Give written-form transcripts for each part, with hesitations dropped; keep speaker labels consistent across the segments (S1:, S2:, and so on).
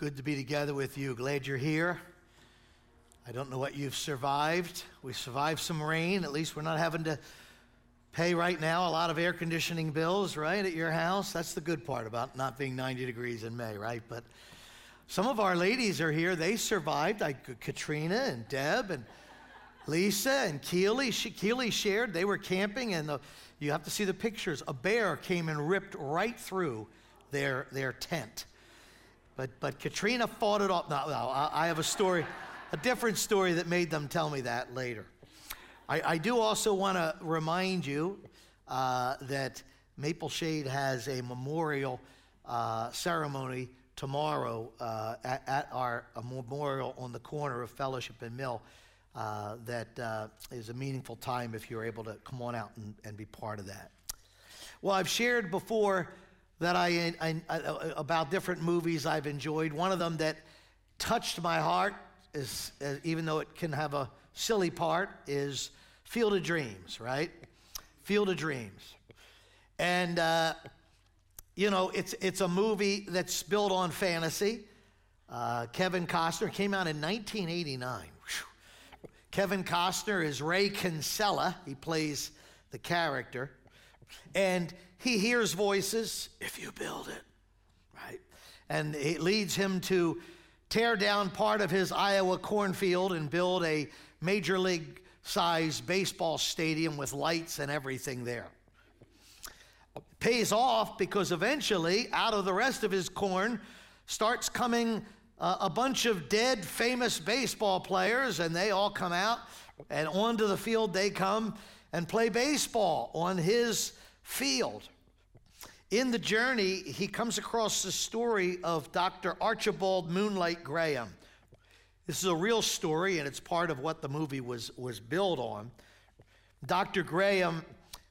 S1: Good to be together with you. Glad you're here. I don't know what you've survived. We survived some rain. At least we're not having to pay right now a lot of air conditioning bills, right, at your house. That's the good part about not being 90 degrees in May, right? But some of our ladies are here. They survived, like Katrina and Deb and Lisa and Keely. Keely shared. They were camping, and you have to see the pictures. A bear came and ripped right through their tent. But Katrina fought it off. No, I have a story, a different story that made them tell me that later. I do also want to remind you that Maple Shade has a memorial ceremony tomorrow at our memorial on the corner of Fellowship and Mill. That is a meaningful time if you're able to come on out and be part of that. Well, I've shared before that I about different movies I've enjoyed. One of them that touched my heart is, even though it can have a silly part, is Field of Dreams, right? Field of Dreams. And, it's a movie that's built on fantasy. Kevin Costner came out in 1989. Kevin Costner is Ray Kinsella. He plays the character. And he hears voices, if you build it, right? And it leads him to tear down part of his Iowa cornfield and build a major league size baseball stadium with lights and everything there. Pays off because eventually, out of the rest of his corn, starts coming a bunch of dead famous baseball players, and they all come out, and onto the field they come and play baseball on his field. In the journey, he comes across the story of Dr. Archibald Moonlight Graham. This is a real story, and it's part of what the movie was built on. Dr. Graham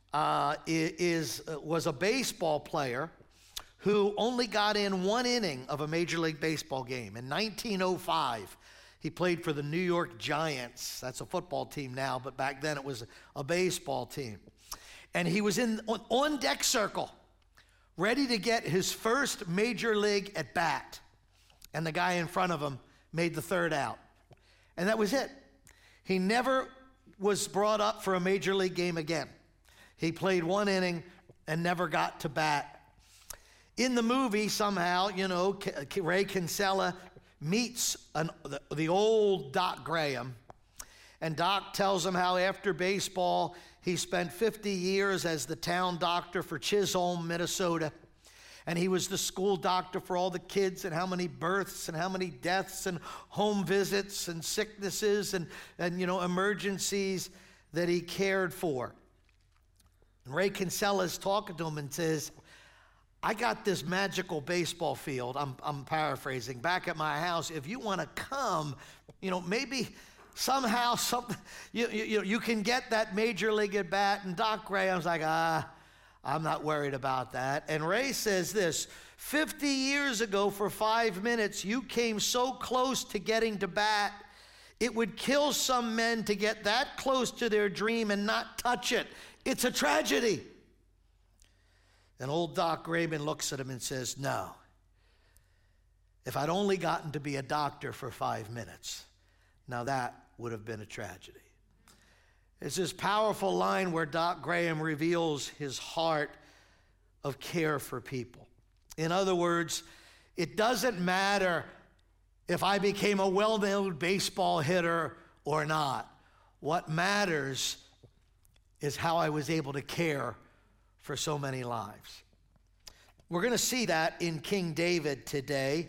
S1: was a baseball player who only got in one inning of a Major League Baseball game. In 1905, he played for the New York Giants. That's a football team now, but back then it was a baseball team. And he was on deck circle, ready to get his first major league at bat. And the guy in front of him made the third out. And that was it. He never was brought up for a major league game again. He played one inning and never got to bat. In the movie, somehow, Ray Kinsella meets the old Doc Graham. And Doc tells him how after baseball, he spent 50 years as the town doctor for Chisholm, Minnesota. And he was the school doctor for all the kids, and how many births and how many deaths and home visits and sicknesses and emergencies that he cared for. And Ray Kinsella's talking to him and says, I got this magical baseball field, I'm paraphrasing, back at my house. If you want to come, maybe somehow you can get that major league at bat. And Doc Graham's like, I'm not worried about that. And Ray says this, 50 years ago for 5 minutes, you came so close to getting to bat, it would kill some men to get that close to their dream and not touch it. It's a tragedy. And old Doc Graham looks at him and says, no. If I'd only gotten to be a doctor for 5 minutes, now that would have been a tragedy. It's this powerful line where Doc Graham reveals his heart of care for people. In other words, it doesn't matter if I became a well-known baseball hitter or not. What matters is how I was able to care for so many lives. We're going to see that in King David today.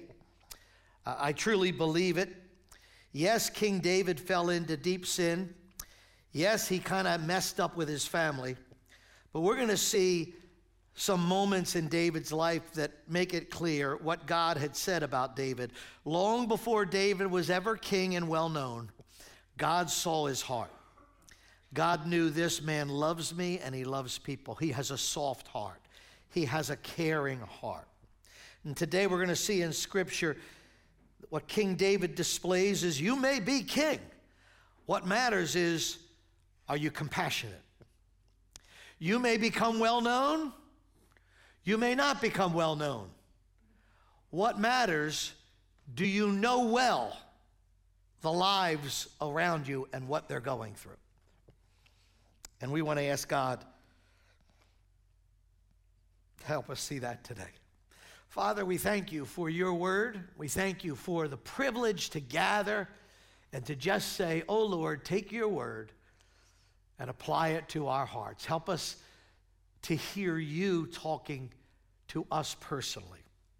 S1: I truly believe it. Yes, King David fell into deep sin. Yes, he kind of messed up with his family. But we're going to see some moments in David's life that make it clear what God had said about David. Long before David was ever king and well known, God saw his heart. God knew this man loves me and he loves people. He has a soft heart. He has a caring heart. And today we're going to see in Scripture what King David displays is you may be king. What matters is, are you compassionate? You may become well known. You may not become well known. What matters Do you know well the lives around you and what they're going through? And we want to ask God to help us see that today. Father, we thank you for your word. We thank you for the privilege to gather and to just say, oh Lord, take your word and apply it to our hearts. Help us to hear you talking to us personally.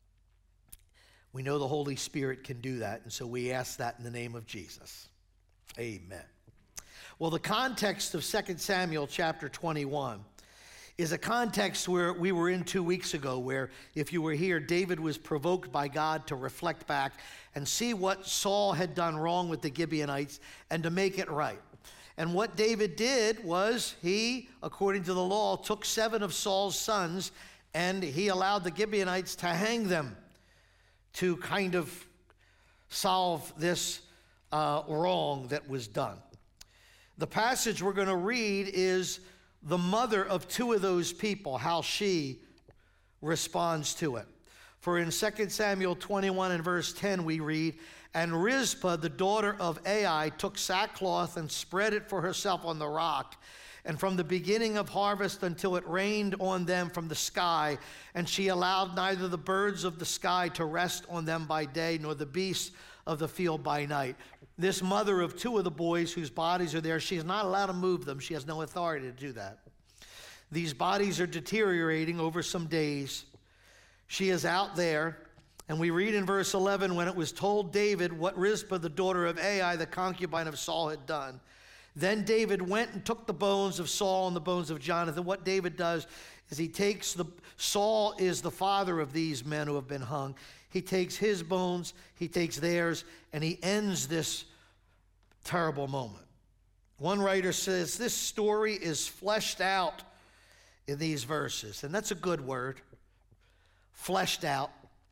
S1: We know the Holy Spirit can do that, and so we ask that in the name of Jesus. Amen. Well, the context of 2 Samuel chapter 21 is a context where we were in 2 weeks ago, where, if you were here, David was provoked by God to reflect back and see what Saul had done wrong with the Gibeonites and to make it right. And what David did was he, according to the law, took 7 of Saul's sons and he allowed the Gibeonites to hang them to kind of solve this wrong that was done. The passage we're going to read is the mother of 2 of those people, how she responds to it. For in 2 Samuel 21 and verse 10 we read, and Rizpah, the daughter of Ai, took sackcloth and spread it for herself on the rock. And from the beginning of harvest until it rained on them from the sky, and she allowed neither the birds of the sky to rest on them by day, nor the beasts of the field by night. This mother of 2 of the boys whose bodies are there, she is not allowed to move them. She has no authority to do that. These bodies are deteriorating over some days. She is out there, and we read in verse 11, when it was told David what Rizpah, the daughter of Ai, the concubine of Saul, had done, then David went and took the bones of Saul and the bones of Jonathan. What David does is he takes Saul is the father of these men who have been hung. He takes his bones, he takes theirs, and he ends this terrible moment. One writer says this story is fleshed out in these verses, and that's a good word, fleshed out.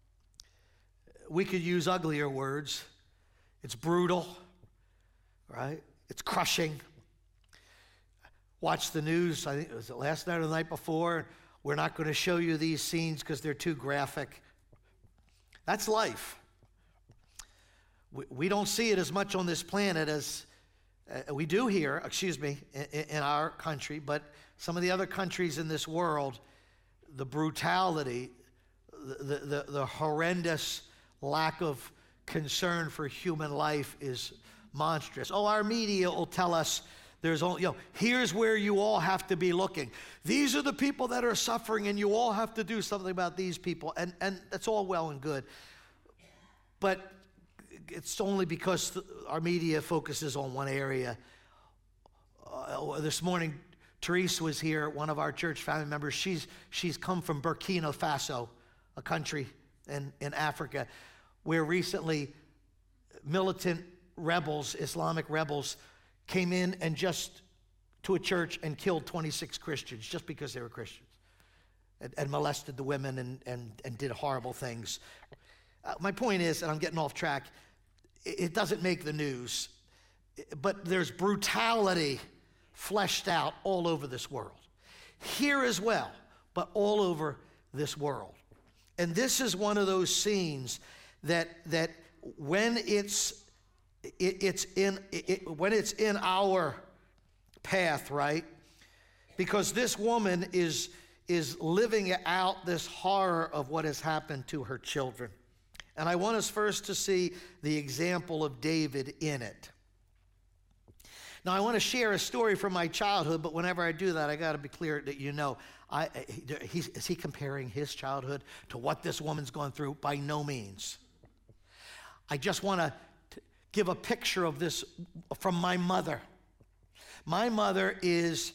S1: We could use uglier words. It's brutal, right? It's crushing. Watch the news, I think it was last night or the night before. We're not going to show you these scenes because they're too graphic. That's life. We don't see it as much on this planet as we do here, in our country, but some of the other countries in this world, the brutality, the horrendous lack of concern for human life is monstrous. Oh, our media will tell us there's only, here's where you all have to be looking. These are the people that are suffering, and you all have to do something about these people. And that's all well and good. But it's only because our media focuses on one area. This morning, Therese was here, one of our church family members. She's come from Burkina Faso, a country in Africa, where recently militant rebels, Islamic rebels, came in and just to a church and killed 26 Christians just because they were Christians, and molested the women and did horrible things. My point is, and I'm getting off track, it doesn't make the news, but there's brutality fleshed out all over this world. Here as well, but all over this world. And this is one of those scenes that when it's in our path, right? Because this woman is living out this horror of what has happened to her children. And I want us first to see the example of David in it. Now, I want to share a story from my childhood, but whenever I do that, I got to be clear that is he comparing his childhood to what this woman's gone through? By no means. I just want to give a picture of this from my mother. My mother is,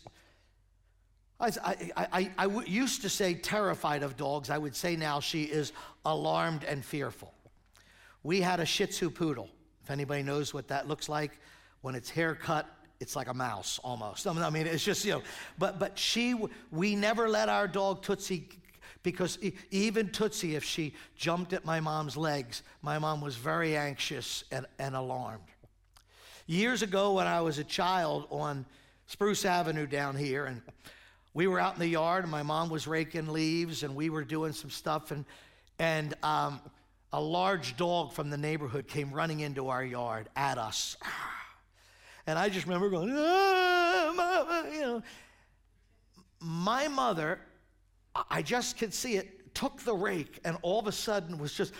S1: I used to say terrified of dogs. I would say now she is alarmed and fearful. We had a Shih Tzu poodle. If anybody knows what that looks like, when it's haircut, it's like a mouse almost. I mean, it's just, but we never let our dog Tootsie, because even Tootsie, if she jumped at my mom's legs, my mom was very anxious and alarmed. Years ago when I was a child on Spruce Avenue down here, and we were out in the yard, and my mom was raking leaves, and we were doing some stuff, and a large dog from the neighborhood came running into our yard at us. And I just remember going, Mama, you know. My mother, I just could see it, took the rake and all of a sudden was just,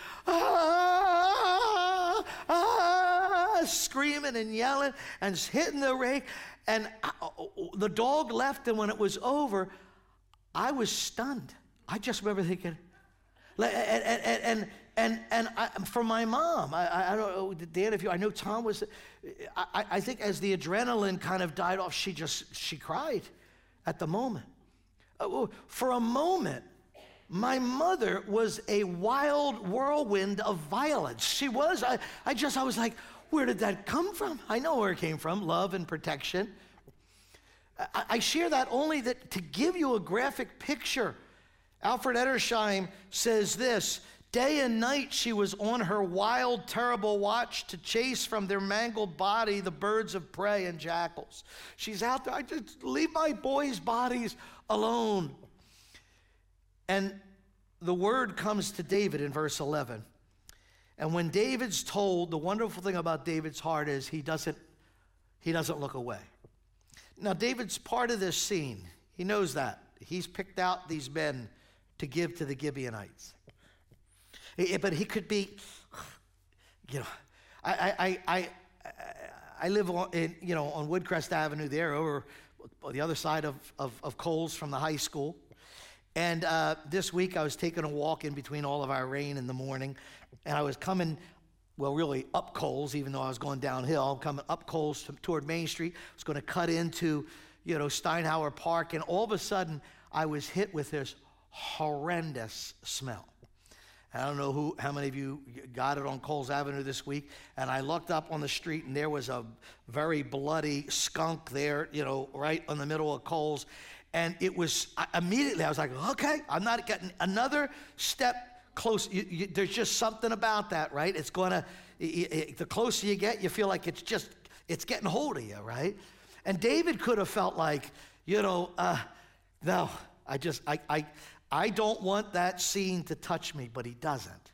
S1: screaming and yelling and hitting the rake. And the dog left, and when it was over, I was stunned. I just remember thinking, and for my mom, I don't know, Dan, if you, I know Tom was, I think as the adrenaline kind of died off, she cried at the moment. For a moment, my mother was a wild whirlwind of violence. She was. I was like, where did that come from? I know where it came from, love and protection. I share that only to give you a graphic picture. Alfred Edersheim says this: day and night she was on her wild, terrible watch to chase from their mangled body the birds of prey and jackals. She's out there, I just leave my boys' bodies alone. And the word comes to David in verse 11. And when David's told, the wonderful thing about David's heart is he doesn't look away. Now, David's part of this scene. He knows that. He's picked out these men to give to the Gibeonites. But he could be, you know, I live on Woodcrest Avenue there, over the other side of Coles from the high school. And this week I was taking a walk in between all of our rain in the morning, and I was coming, well, really up Coles, even though I was going downhill. I'm coming up Coles toward Main Street. I was going to cut into, Steinhauer Park, and all of a sudden I was hit with this horrendous smell. I don't know how many of you got it on Coles Avenue this week, and I looked up on the street, and there was a very bloody skunk there, right in the middle of Coles. And it was, immediately I was like, okay, I'm not getting another step close. There's just something about that, right? It's the closer you get, you feel like it's getting hold of you, right? And David could have felt like, no, I don't want that scene to touch me, but he doesn't.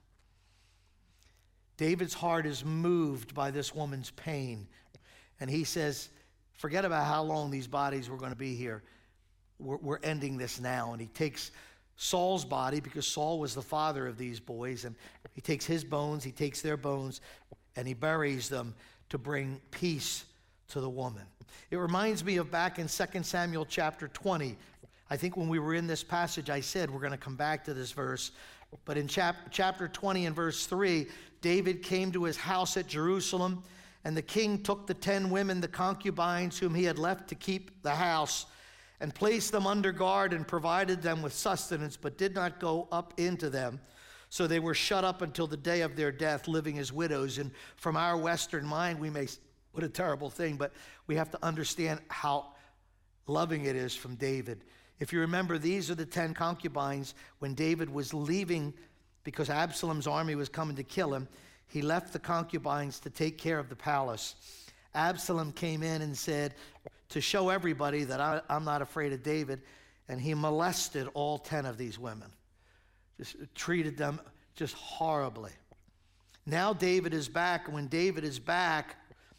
S1: David's heart is moved by this woman's pain. And he says, forget about how long these bodies were going to be here. We're ending this now. And he takes Saul's body, because Saul was the father of these boys, and he takes his bones, he takes their bones, and he buries them to bring peace to the woman. It reminds me of back in 2 Samuel chapter 20. I think when we were in this passage, I said we're going to come back to this verse. But in chapter 20 and verse 3, David came to his house at Jerusalem, and the king took the 10 women, the concubines, whom he had left to keep the house, and placed them under guard and provided them with sustenance, but did not go up into them. So they were shut up until the day of their death, living as widows. And from our Western mind, we may, what a terrible thing, but we have to understand how loving it is from David. If you remember, these are the 10 concubines. When David was leaving, because Absalom's army was coming to kill him, he left the concubines to take care of the palace. Absalom came in and said, to show everybody that I'm not afraid of David, and he molested all 10 of these women. Just treated them just horribly. Now David is back, and when David is back,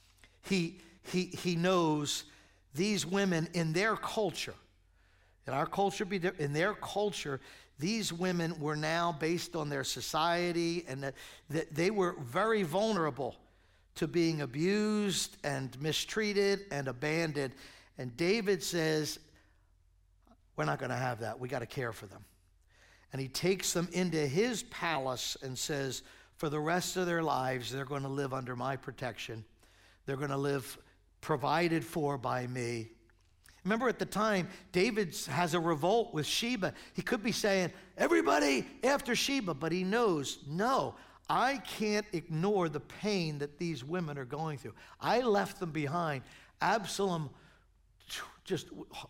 S1: he knows these women in their culture. In our culture, in their culture, these women were now based on their society, and that they were very vulnerable to being abused and mistreated and abandoned. And David says, we're not going to have that. We got to care for them. And he takes them into his palace and says, for the rest of their lives, they're going to live under my protection. They're going to live provided for by me. Remember, at the time, David has a revolt with Sheba. He could be saying, everybody after Sheba, but he knows, no, I can't ignore the pain that these women are going through. I left them behind. Absalom, just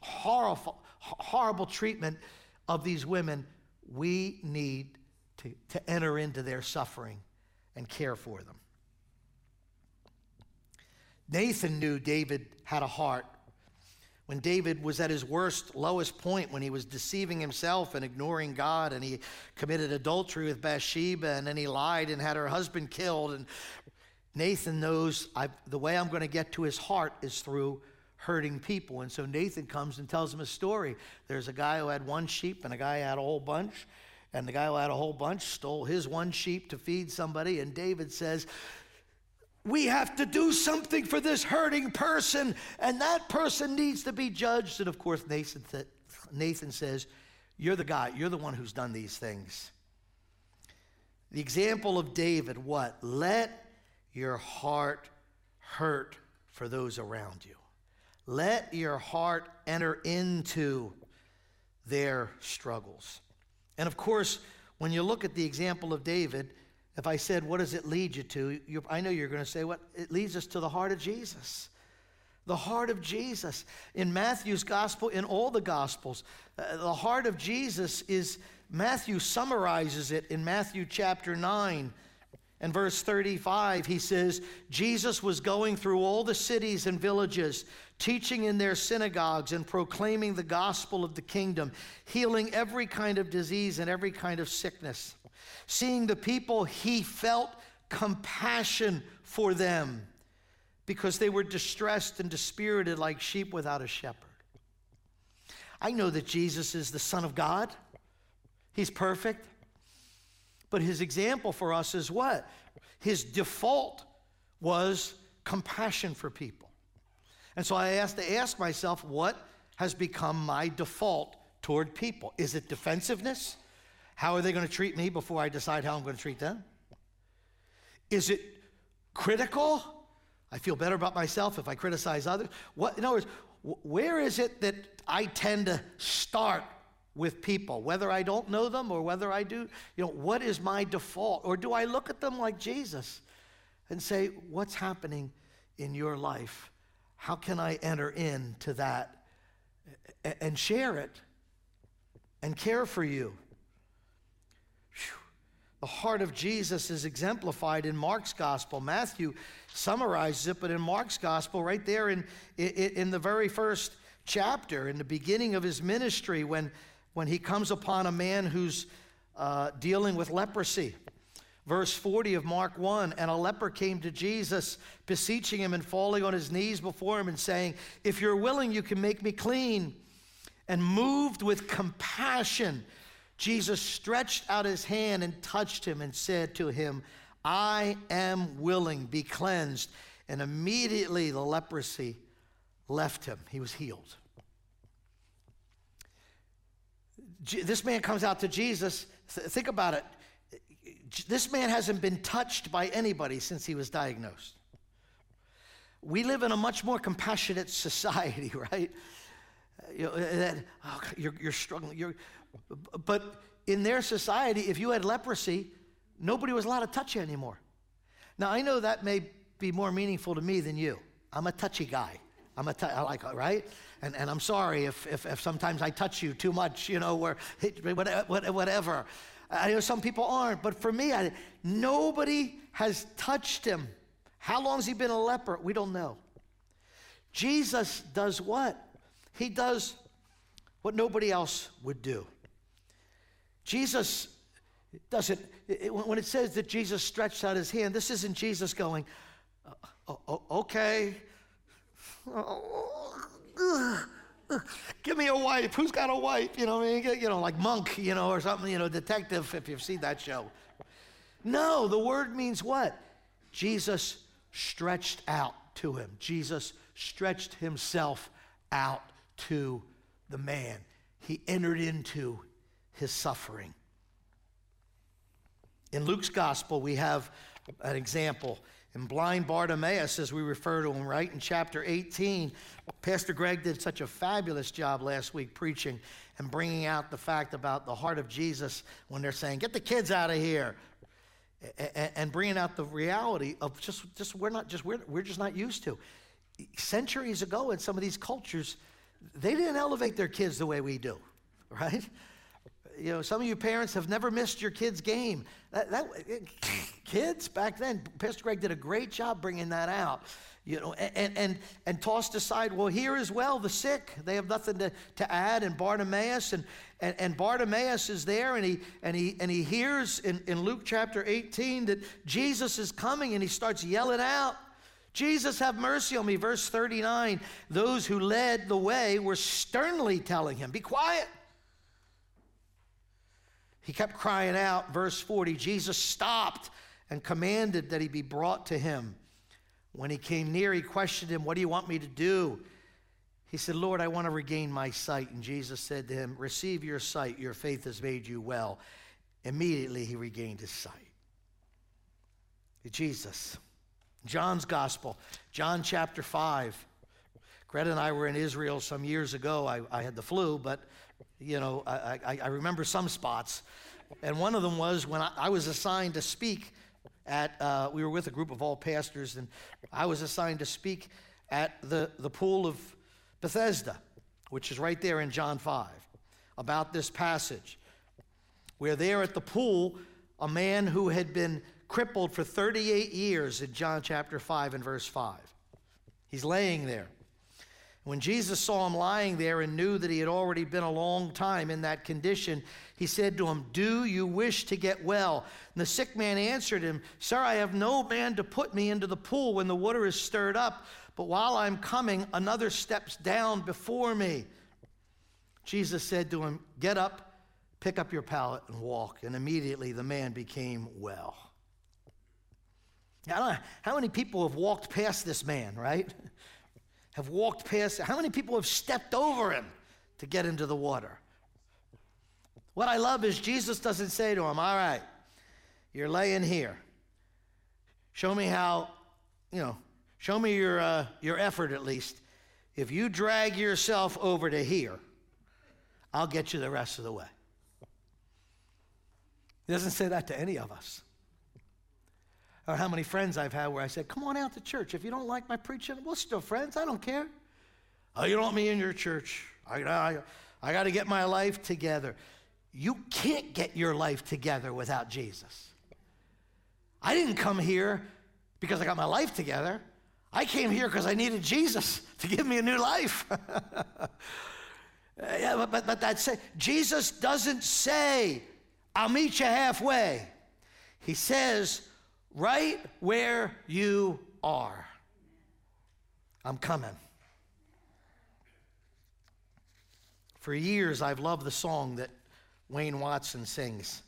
S1: horrible treatment of these women. We need to enter into their suffering and care for them. Nathan knew David had a heart When David was at his worst, lowest point, when he was deceiving himself and ignoring God, and he committed adultery with Bathsheba, and then he lied and had her husband killed. And Nathan knows the way I'm going to get to his heart is through hurting people. And so Nathan comes and tells him a story. There's a guy who had one sheep and a guy who had a whole bunch. And the guy who had a whole bunch stole his one sheep to feed somebody. And David says, we have to do something for this hurting person, and that person needs to be judged. And of course, Nathan says, you're the guy. You're the one who's done these things. The example of David, what? Let your heart hurt for those around you. Let your heart enter into their struggles. And of course, when you look at the example of David, if I said, what does it lead you to? I know you're going to say, what? It leads us to the heart of Jesus. The heart of Jesus. In Matthew's gospel, in all the gospels, the heart of Jesus is, Matthew summarizes it in Matthew chapter 9 and verse 35. He says, Jesus was going through all the cities and villages, teaching in their synagogues and proclaiming the gospel of the kingdom, healing every kind of disease and every kind of sickness. Seeing the people, he felt compassion for them because they were distressed and dispirited like sheep without a shepherd. I know that Jesus is the Son of God. He's perfect. But his example for us is what? His default was compassion for people. And so I have to ask myself, what has become my default toward people? Is it defensiveness? How are they going to treat me before I decide how I'm going to treat them? Is it critical? I feel better about myself if I criticize others. In other words, where is it that I tend to start with people, whether I don't know them or whether I do? What is my default? Or do I look at them like Jesus and say, what's happening in your life? How can I enter into that and share it and care for you? The heart of Jesus is exemplified in Mark's gospel. Matthew summarizes it, but in Mark's gospel, right there in the very first chapter, in the beginning of his ministry, when he comes upon a man who's dealing with leprosy. Verse 40 of Mark 1, and a leper came to Jesus, beseeching him and falling on his knees before him and saying, if you're willing, you can make me clean. And moved with compassion, Jesus stretched out his hand and touched him and said to him, I am willing, be cleansed. And immediately the leprosy left him. He was healed. This man comes out to Jesus. Think about it. This man hasn't been touched by anybody since he was diagnosed. We live in a much more compassionate society, right? You're struggling. But in their society, if you had leprosy, nobody was allowed to touch you anymore. Now, I know that may be more meaningful to me than you. I'm a touchy guy. I like, right? And I'm sorry if sometimes I touch you too much, or whatever. I know some people aren't, but for me, nobody has touched him. How long has he been a leper? We don't know. Jesus does what? He does what nobody else would do. Jesus doesn't, when it says that Jesus stretched out his hand, this isn't Jesus going, okay, give me a wipe. Who's got a wipe? Like Monk, or something, detective, if you've seen that show. No, the word means what? Jesus stretched out to him. Jesus stretched himself out to the man. He entered into his suffering. In Luke's gospel, we have an example. In blind Bartimaeus, as we refer to him, right, in chapter 18, Pastor Greg did such a fabulous job last week preaching and bringing out the fact about the heart of Jesus when they're saying, get the kids out of here, and bringing out the reality of we're just not used to. Centuries ago in some of these cultures, they didn't elevate their kids the way we do, right? some of you parents have never missed your kid's game. Kids back then, Pastor Greg did a great job bringing that out. And tossed aside, well, here as well, the sick, they have nothing to add. And Bartimaeus, and Bartimaeus is there, and he hears in Luke chapter 18 that Jesus is coming, and he starts yelling out, Jesus, have mercy on me. Verse 39, those who led the way were sternly telling him, be quiet. He kept crying out. Verse 40, Jesus stopped and commanded that he be brought to him. When he came near, he questioned him, what do you want me to do? He said, Lord, I want to regain my sight. And Jesus said to him, receive your sight. Your faith has made you well. Immediately he regained his sight. Jesus. John's Gospel, John chapter 5. Greta and I were in Israel some years ago. I had the flu, but, I remember some spots. And one of them was when I was assigned to speak we were with a group of all pastors, and I was assigned to speak at the pool of Bethesda, which is right there in John 5, about this passage, where there at the pool, a man who had been crippled for 38 years in John chapter 5 and verse 5. He's laying there. When Jesus saw him lying there and knew that he had already been a long time in that condition, he said to him, do you wish to get well? And the sick man answered him, sir, I have no man to put me into the pool when the water is stirred up, but while I'm coming, another steps down before me. Jesus said to him, get up, pick up your pallet and walk. And immediately the man became well. I don't know how many people have walked past this man, right? Have walked past, how many people have stepped over him to get into the water? What I love is Jesus doesn't say to him, all right, you're laying here. Show me how, show me your effort at least. If you drag yourself over to here, I'll get you the rest of the way. He doesn't say that to any of us. Or how many friends I've had where I said, come on out to church. If you don't like my preaching, we're still friends. I don't care. Oh, you don't want me in your church. I got to get my life together. You can't get your life together without Jesus. I didn't come here because I got my life together. I came here because I needed Jesus to give me a new life. But that's it. Jesus doesn't say, I'll meet you halfway. He says, right where you are, I'm coming. For years, I've loved the song that Wayne Watson sings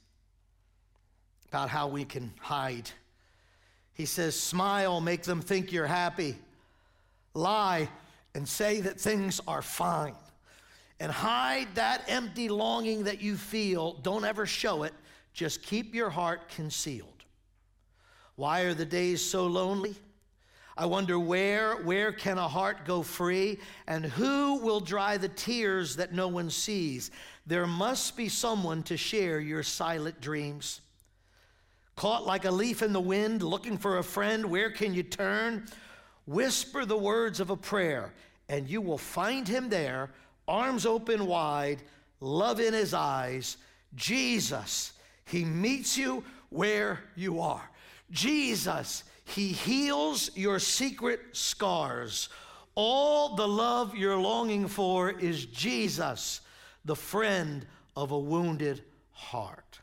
S1: about how we can hide. He says, smile, make them think you're happy. Lie and say that things are fine. And hide that empty longing that you feel. Don't ever show it. Just keep your heart concealed. Why are the days so lonely? I wonder where can a heart go free? And who will dry the tears that no one sees? There must be someone to share your silent dreams. Caught like a leaf in the wind, looking for a friend, where can you turn? Whisper the words of a prayer, and you will find him there, arms open wide, love in his eyes. Jesus, he meets you where you are. Jesus, he heals your secret scars. All the love you're longing for is Jesus, the friend of a wounded heart.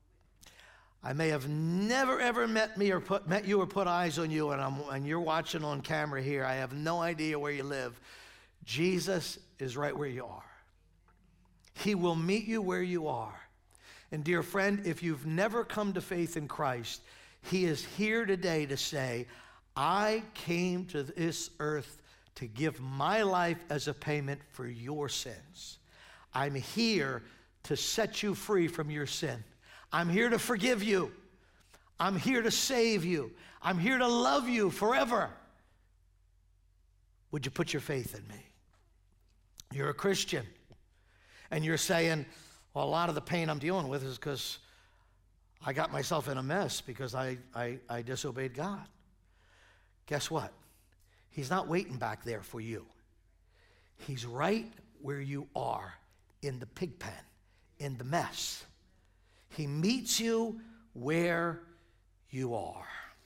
S1: I may have never ever met you or put eyes on you, and you're watching on camera here. I have no idea where you live. Jesus is right where you are. He will meet you where you are. And dear friend, if you've never come to faith in Christ, he is here today to say, I came to this earth to give my life as a payment for your sins. I'm here to set you free from your sin. I'm here to forgive you. I'm here to save you. I'm here to love you forever. Would you put your faith in me? You're a Christian, and you're saying, well, a lot of the pain I'm dealing with is because I got myself in a mess because I disobeyed God. Guess what? He's not waiting back there for you. He's right where you are, in the pig pen, in the mess. He meets you where you are.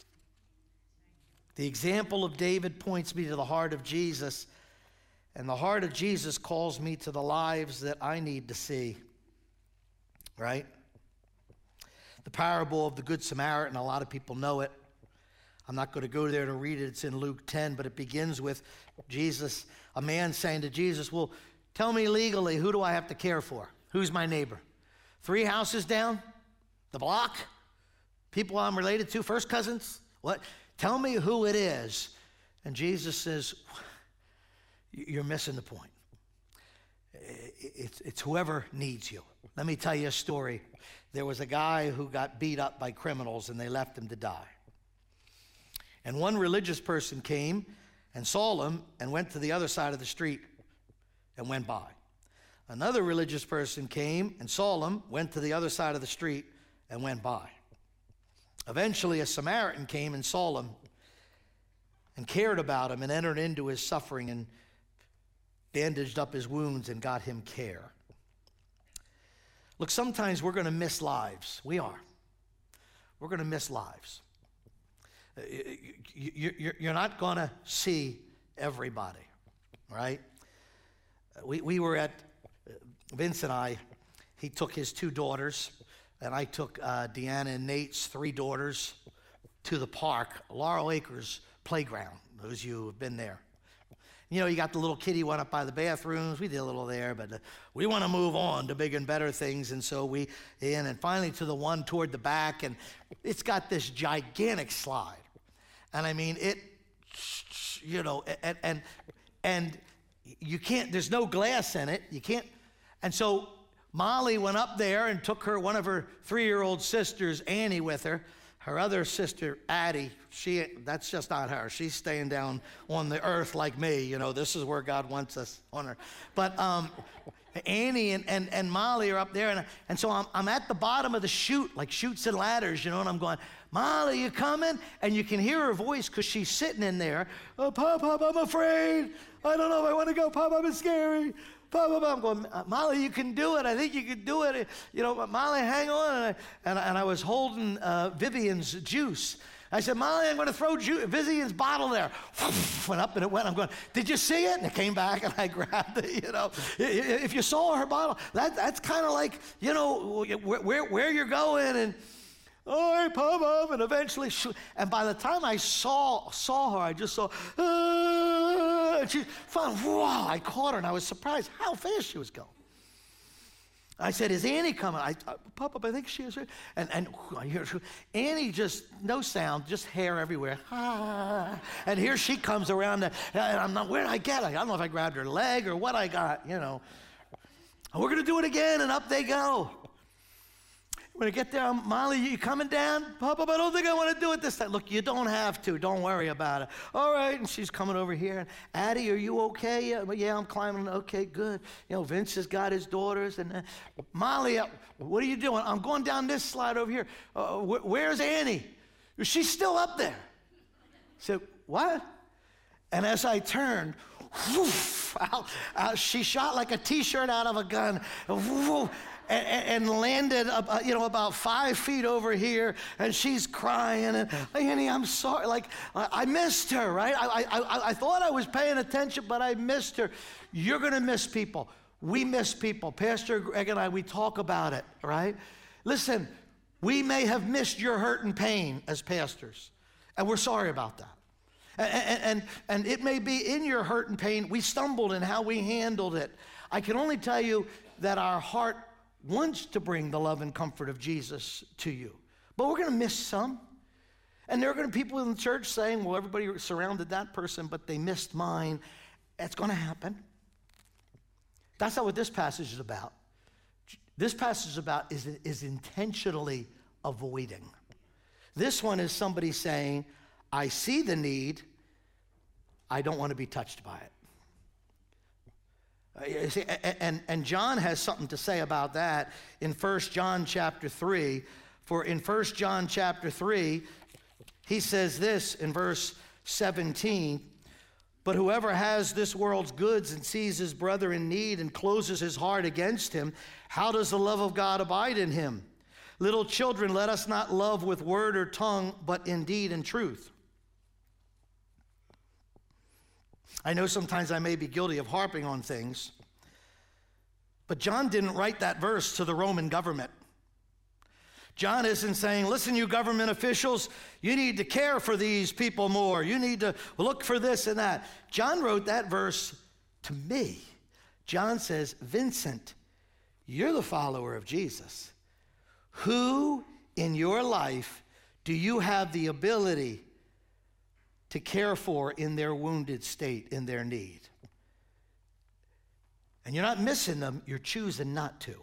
S1: The example of David points me to the heart of Jesus, and the heart of Jesus calls me to the lives that I need to see, right? The parable of the Good Samaritan, a lot of people know it. I'm not going to go there to read it. It's in Luke 10, but it begins with Jesus, a man saying to Jesus, well, tell me legally, who do I have to care for? Who's my neighbor? 3 houses down? The block? People I'm related to? First cousins? What? Tell me who it is. And Jesus says, you're missing the point. It's whoever needs you. Let me tell you a story. There was a guy who got beat up by criminals and they left him to die. And one religious person came and saw him and went to the other side of the street and went by. Another religious person came and saw him, went to the other side of the street and went by. Eventually, a Samaritan came and saw him and cared about him and entered into his suffering and bandaged up his wounds and got him care. Look, sometimes we're going to miss lives. We are. We're going to miss lives. You're not going to see everybody, right? We were at, Vince and I, he took his 2 daughters, and I took Deanna and Nate's 3 daughters to the park, Laurel Acres Playground, those of you who have been there. You know, you got the little kiddie one up by the bathrooms. We did a little there, but we want to move on to big and better things. And so and finally to the one toward the back, and it's got this gigantic slide. And I mean, it, you know, and you can't, there's no glass in it. You can't. And so Molly went up there and took one of her 3-year-old sisters, Annie, with her. Her other sister, Addie, that's just not her. She's staying down on the earth like me. You know, this is where God wants us on her. But Annie and Molly are up there. And so I'm at the bottom of the chute, like chutes and ladders, you know, and I'm going, Molly, you coming? And you can hear her voice because she's sitting in there. Oh, Pop, I'm afraid. I don't know if I want to go. Pop, it's scary. I'm going, Molly, you can do it. I think you can do it. You know, Molly, hang on. And I was holding Vivian's juice. I said, Molly, I'm going to throw Vivian's bottle there. Went up and it went. I'm going, did you see it? And it came back and I grabbed it, you know. If you saw her bottle, that's kind of like, you know, where you're going. And, oh, hey, Pop, and eventually, and by the time I saw her, I just saw, and she found, wow, I caught her, and I was surprised how fast she was going. I said, is Annie coming? Pop, I think she is. And I hear Annie, just no sound, just hair everywhere. And here she comes around, and I'm not, where did I get her? I don't know if I grabbed her leg or what I got, you know. We're going to do it again, and up they go. When I get there, Molly, you coming down? Pop, I don't think I want to do it this time. Look, you don't have to. Don't worry about it. All right, and she's coming over here. Addie, are you okay? Yeah, I'm climbing. Okay, good. You know, Vince has got his daughters. And Molly, what are you doing? I'm going down this slide over here. Where's Annie? She's still up there. I said, what? And as I turned, woof, she shot like a T-shirt out of a gun. Woof, and landed, you know, about 5 feet over here, and she's crying, and Annie, I'm sorry, like, I missed her, right? I thought I was paying attention, but I missed her. You're going to miss people. We miss people. Pastor Greg and I, we talk about it, right? Listen, we may have missed your hurt and pain as pastors, and we're sorry about that. And it may be in your hurt and pain, we stumbled in how we handled it. I can only tell you that our heart wants to bring the love and comfort of Jesus to you. But we're going to miss some. And there are going to be people in the church saying, well, everybody surrounded that person, but they missed mine. That's going to happen. That's not what this passage is about. This passage is about is intentionally avoiding. This one is somebody saying, I see the need, I don't want to be touched by it. You see, and John has something to say about that in 1 John chapter 3. For in 1 John chapter 3, he says this in verse 17, But whoever has this world's goods and sees his brother in need and closes his heart against him, how does the love of God abide in him? Little children, let us not love with word or tongue, but in deed and truth. I know sometimes I may be guilty of harping on things, but John didn't write that verse to the Roman government. John isn't saying, listen, you government officials, you need to care for these people more. You need to look for this and that. John wrote that verse to me. John says, Vincent, you're the follower of Jesus. Who in your life do you have the ability to care for in their wounded state, in their need? And you're not missing them, you're choosing not to.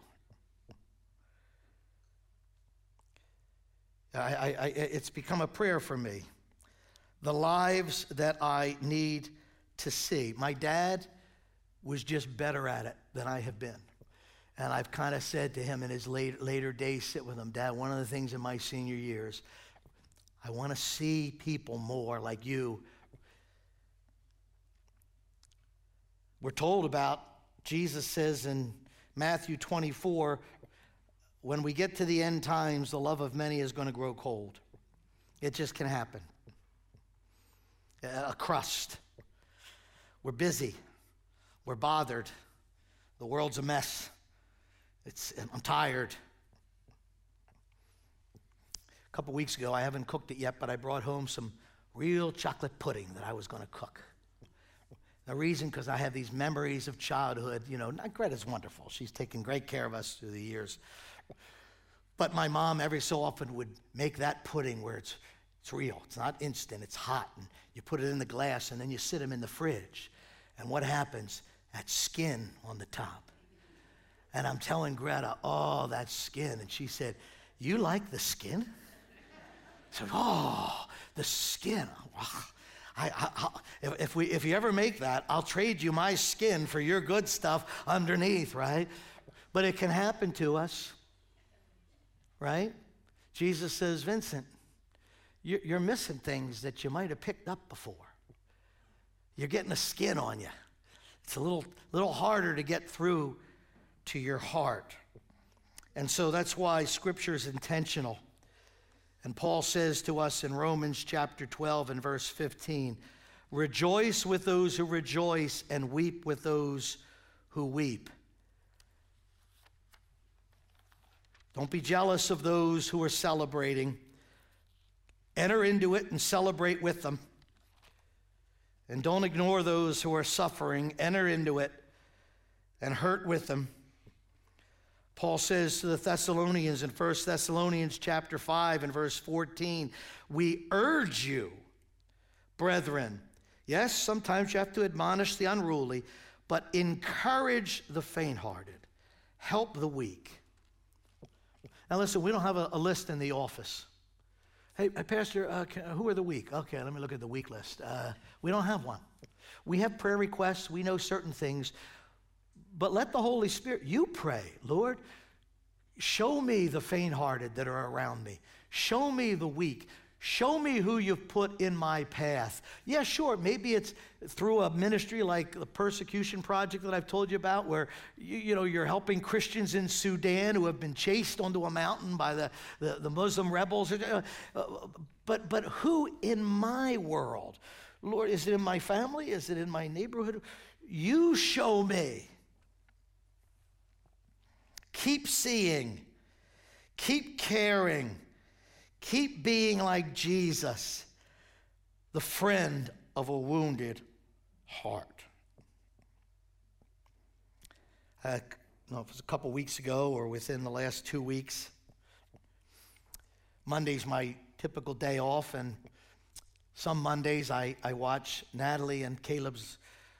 S1: It's become a prayer for me. The lives that I need to see. My dad was just better at it than I have been. And I've kind of said to him in his later days, sit with him, Dad, one of the things in my senior years, I want to see people more like you. We're told about, Jesus says in Matthew 24, when we get to the end times, the love of many is going to grow cold. It just can happen. A crust. We're busy. We're bothered. The world's a mess. I'm tired. A couple weeks ago, I haven't cooked it yet, but I brought home some real chocolate pudding that I was going to cook. The reason, because I have these memories of childhood. You know, Greta's wonderful. She's taken great care of us through the years. But my mom every so often would make that pudding where it's real. It's not instant. It's hot. And you put it in the glass, and then you sit them in the fridge. And what happens? That skin on the top. And I'm telling Greta, oh, that skin. And she said, you like the skin? I said, oh, the skin. If you ever make that, I'll trade you my skin for your good stuff underneath, right? But it can happen to us, right? Jesus says, Vincent, you're missing things that you might have picked up before. You're getting a skin on you. It's a little harder to get through to your heart. And so that's why Scripture is intentional. And Paul says to us in Romans chapter 12 and verse 15, rejoice with those who rejoice and weep with those who weep. Don't be jealous of those who are celebrating. Enter into it and celebrate with them. And don't ignore those who are suffering. Enter into it and hurt with them. Paul says to the Thessalonians in 1 Thessalonians chapter 5 and verse 14, we urge you, brethren. Yes, sometimes you have to admonish the unruly, but encourage the faint-hearted. Help the weak. Now listen, we don't have a list in the office. Hey, Pastor, who are the weak? Okay, let me look at the weak list. We don't have one. We have prayer requests. We know certain things. But let the Holy Spirit, you pray, Lord, show me the faint-hearted that are around me. Show me the weak. Show me who you've put in my path. Yeah, sure, maybe it's through a ministry like the Persecution Project that I've told you about, where you're helping Christians in Sudan who have been chased onto a mountain by the Muslim rebels. But who in my world? Lord, is it in my family? Is it in my neighborhood? You show me. Keep seeing, keep caring, keep being like Jesus, the friend of a wounded heart. I don't know if it was a couple weeks ago or within the last 2 weeks. Monday's my typical day off, and some Mondays I watch Natalie and Caleb's,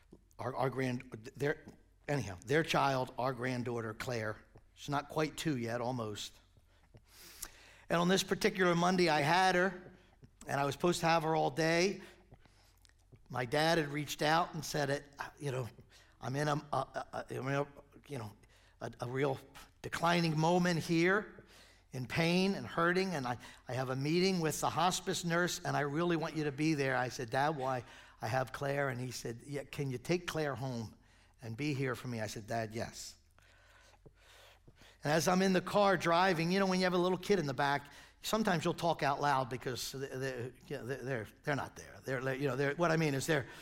S1: their child, our granddaughter, Claire. She's not quite 2 yet, almost. And on this particular Monday, I had her, and I was supposed to have her all day. My dad had reached out and said, I'm in a real declining moment here, in pain and hurting, and I have a meeting with the hospice nurse, and I really want you to be there. I said, Dad, why? I have Claire. And he said, yeah, can you take Claire home and be here for me? I said, Dad, yes. And as I'm in the car driving, when you have a little kid in the back, sometimes you'll talk out loud because they're not there. They're what I mean is they're.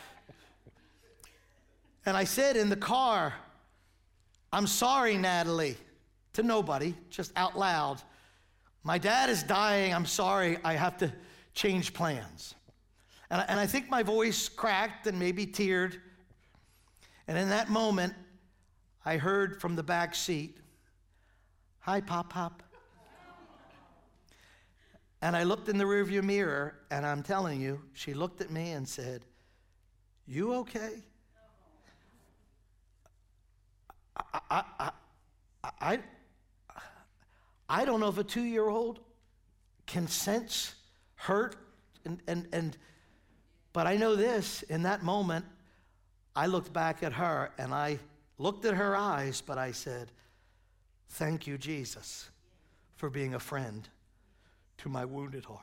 S1: And I said in the car, I'm sorry, Natalie, to nobody, just out loud. My dad is dying. I'm sorry. I have to change plans. And I think my voice cracked and maybe teared. And in that moment, I heard from the back seat, hi, Pop Pop. And I looked in the rearview mirror, and I'm telling you, she looked at me and said, you okay? I don't know if a 2-year-old can sense hurt, but I know this, in that moment, I looked back at her, and I looked at her eyes, but I said, thank you, Jesus, for being a friend to my wounded heart.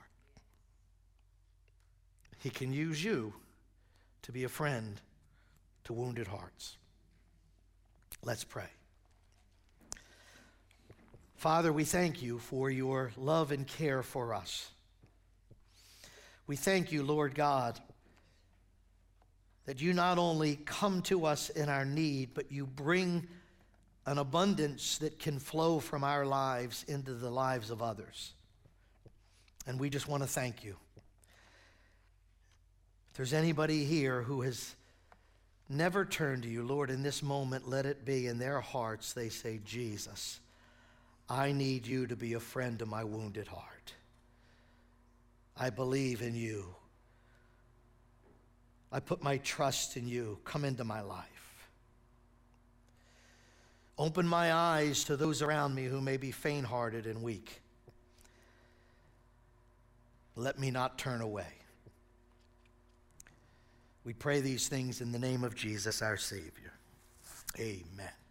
S1: He can use you to be a friend to wounded hearts. Let's pray. Father, we thank you for your love and care for us. We thank you, Lord God, that you not only come to us in our need, but you bring an abundance that can flow from our lives into the lives of others. And we just want to thank you. If there's anybody here who has never turned to you, Lord, in this moment, let it be in their hearts they say, Jesus, I need you to be a friend to my wounded heart. I believe in you. I put my trust in you. Come into my life. Open my eyes to those around me who may be faint-hearted and weak. Let me not turn away. We pray these things in the name of Jesus, our Savior. Amen.